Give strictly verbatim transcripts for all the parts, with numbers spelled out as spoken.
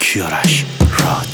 کیارش راد.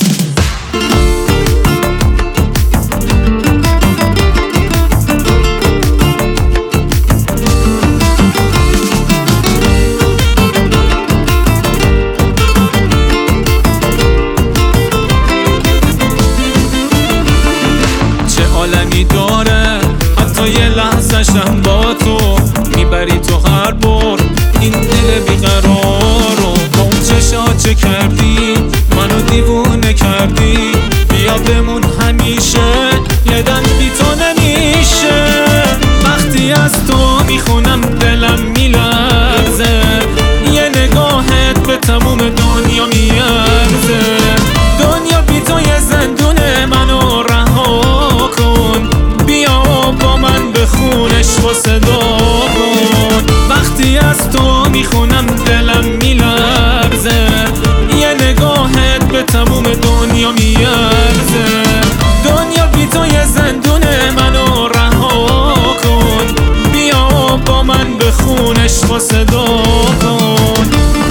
چه عالمی داره حتی یه لحظه‌شم با تو میبری تو هر بار این دل بیقرارو. با اون چشا چه کردی منو دیوونه کردی، بیا بمون همیشه یه دن بی تو نمیشه. وقتی از تو میخونم دلم میلرزه، یه نگاهت به تموم دنیا میارزه. دنیا بی تو یه زندونه، منو رها کن، بیا با من به خونش با صدا کن. وقتی از تو میخونم دلم میلرزه، یه نگاهت به تموم دنیا میارزه. دنیا بی تو یه زندونه، منو رها کن، بیا با من به خونش با صدا کن.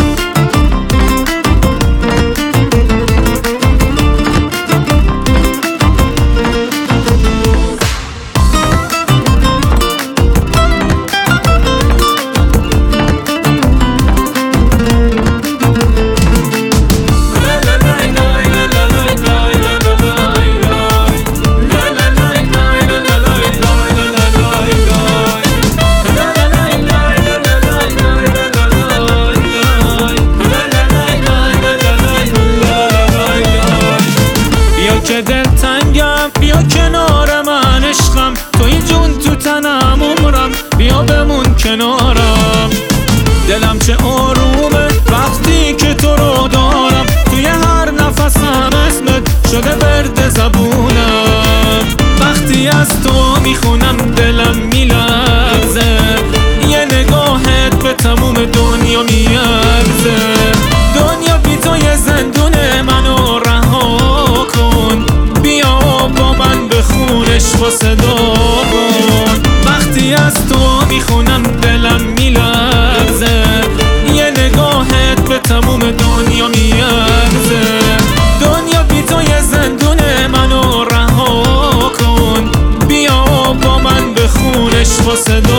که دل تنگم بیا کنار من عشقم، توی جون تو تنم عمرم، بیا بمون کنارم. دلم چه آرومه وقتی که تو رو دارم، توی هر نفسم اسمت شده ورد زبونم. وقتی از تو میخونم دلم میلرزه، یه نگاهت به تموم دنیا میارزه. دنیا بی تو یه زندونه، منو رها کن، بیا با من به خونش با صدا کن. وقتی از تو میخونم دلم میلرزه، یه نگاهت به تموم دنیا میارزه. دنیا بی تو یه زندونه، منو رها کن، بیا با من به خونش با صدا